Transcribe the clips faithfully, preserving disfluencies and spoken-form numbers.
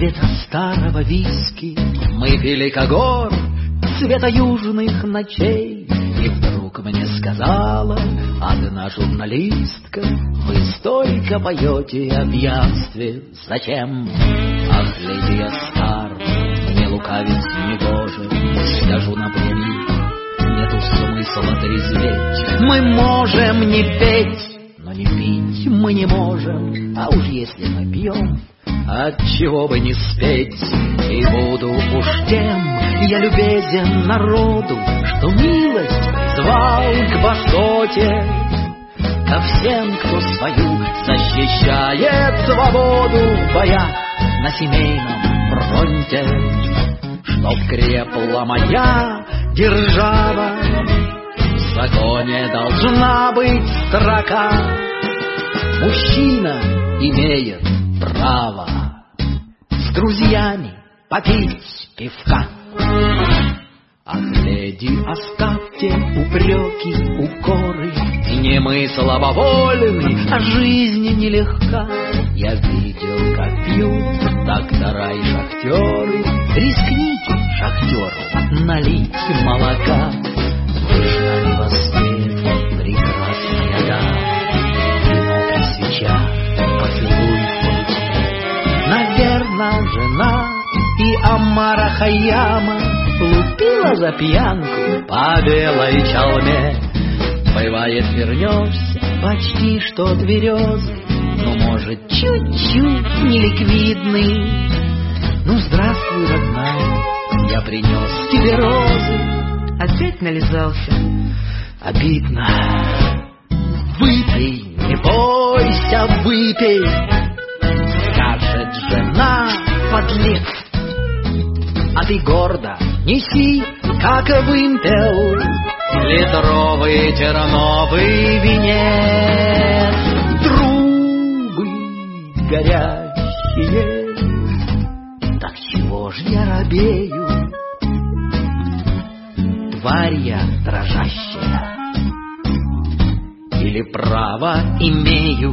цвета старого виски мы пили когор цвета южных ночей. И вдруг мне сказала одна журналистка: вы столько поете о пьянстве, зачем? Ах, леди, я стар, мне лукавить негоже, скажу напрямик, нету смысла трезветь. Мы можем не петь, но не пить мы не можем, а уж если мы пьем, отчего бы не спеть. И буду уж тем я любезен народу, что милость призвал к басоте, ко всем, кто свою защищает свободу в боях на семейном фронте. Чтоб крепла моя держава, в законе должна быть строка: мужчина имеет право с друзьями попить пивка. Ах, леди, оставьте упреки, укоры, не мы слабовольны, а жизнь нелегка. Я видел, как пьют доктора и шахтеры. Рискните, шахтеру, налить молока. Вы ж на небосвет, прекрасная дама, вино при свечах, поцелуй в пути. Наверно, жена и Амара Хайяма лупила за пьянку по белой чалме. Бывает, вернешься почти что тверезый, ну, может, чуть-чуть неликвидный. Ну, здравствуй, родная, я принес тебе розы. Опять нализался? Обидно. Выпей, не бойся, выпей, скажет жена, подлец. А ты гордо неси, как вымпел, литровый терновый венец. Трубы горящие, так чего ж я робею? Тварь я дрожащая, или право имею?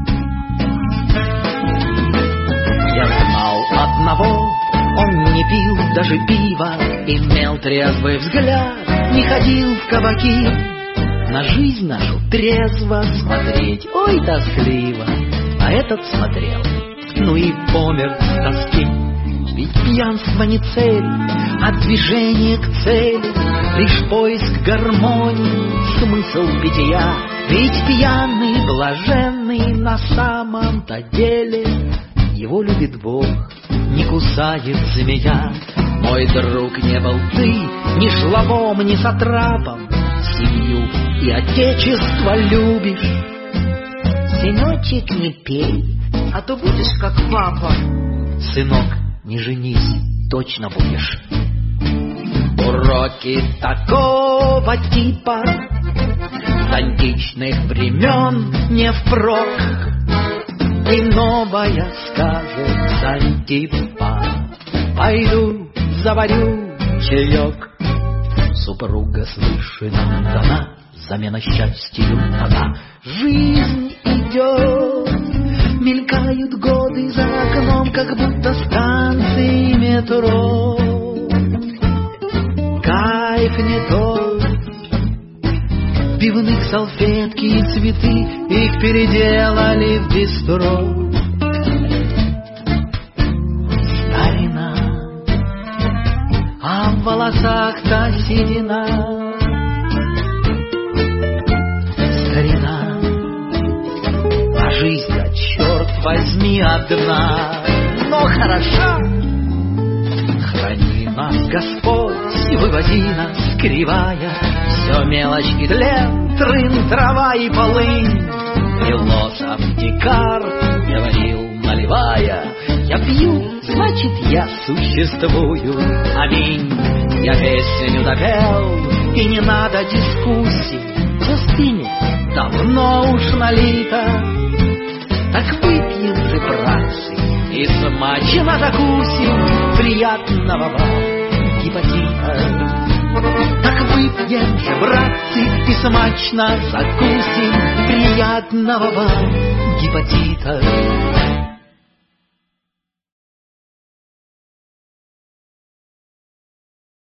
Я знал одного, он не пил даже пива, имел трезвый взгляд, не ходил в кабаки. На жизнь нашу трезво смотреть, ой, тоскливо. А этот смотрел, ну и помер с тоски. Ведь пьянство не цель, а движение к цели, лишь поиск гармонии, смысл бытия. Ведь пьяный, блаженный на самом-то деле его любит Бог, не кусает змея. Мой друг, не был ты ни жлобом, ни сатрапом, семью и отечество любишь. Сыночек, не пей, а то будешь как папа. Сынок, не женись, точно будешь. Уроки такого типа с античных времен не впрок. И новая скажет Антипа: пойду заварю чаек. Супруга свыше нам дана, замена счастью она. Жизнь идет, мелькают годы за окном, как будто станции метро. Кайф не тот, пивных салфетки и цветы, их переделали в бистро. Старина, а в волосах та седина. Старина, а жизнь-то, черт возьми, одна, но хороша. Храни нас, Господь, выводи нас, кривая, все мелочь и тлен, трын, трава и полынь. Философ Декарт говорил, наливая: я пью, значит, я существую. Аминь. Я песню допел, и не надо дискуссий, все стынет, давно уж налито. Так выпьем же, братцы, и смачно закусим, приятного вам гепатита. Так выпьем же, братцы, и смачно закусим, приятного вам гепатита.